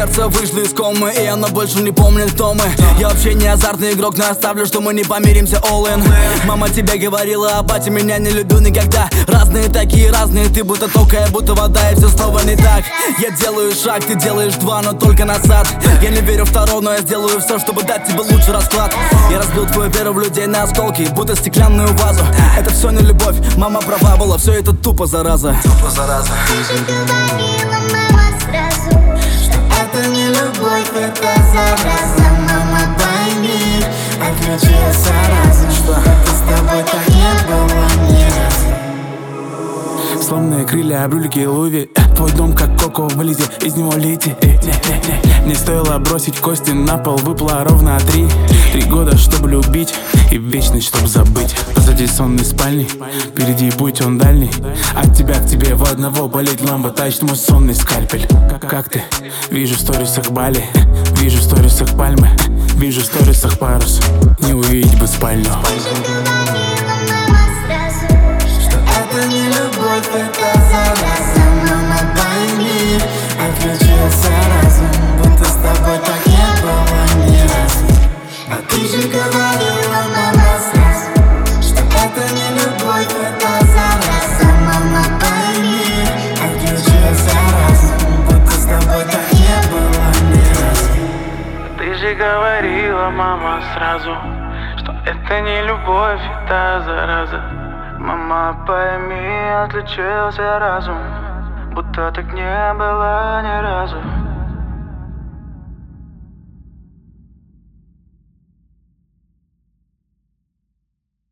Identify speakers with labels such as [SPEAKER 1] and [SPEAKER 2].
[SPEAKER 1] сердце вышло из комы, и оно больше не помнит, кто мы. Я вообще не азартный игрок, но оставлю, что мы не помиримся, all in. Мама тебе говорила, а батя меня не люблю никогда. Разные такие, разные, ты будто тока, я будто вода, и все снова не так. Я делаю шаг, ты делаешь два, но только назад. Я не верю в Таро, но я сделаю все, чтобы дать тебе лучший расклад. Я разбил твою веру в людей на осколки, будто стеклянную вазу. Это все не любовь, мама права была, все это тупо зараза.
[SPEAKER 2] Ты же говорила, мама, сразу, что это не любовь, это зараза. Мама, пойми, отключился разум, что это с тобой так не было ни разу.
[SPEAKER 3] Сломанные крылья, брюлики, Луви. Твой дом как коко в Лизе, из него лети. Не стоило бросить кости на пол, выпало ровно 3 года, чтобы любить, и вечность, чтобы забыть. Позади сонной спальни, впереди путь он дальний. От тебя к тебе в одного болеть ламба, тащит мой сонный скальпель. Как ты? Вижу в сторисах Бали, вижу в сторисах пальмы, вижу в сторисах парус. Не увидеть бы спальню.
[SPEAKER 2] Ты же говорила, мама, сразу, что это не любовь, это зараза. Мама, пойми, отключился разум, будто с тобой так не было ни разу. А ты же говорила, мама, сразу, что это не любовь, это зараза. Мама, пойми, отключился разум, будто с тобой так не было ни разу.
[SPEAKER 3] Ты же говорила, мама, сразу, что это не любовь, это зараза. Мама, пойми, отличился разум, будто так не было ни разу.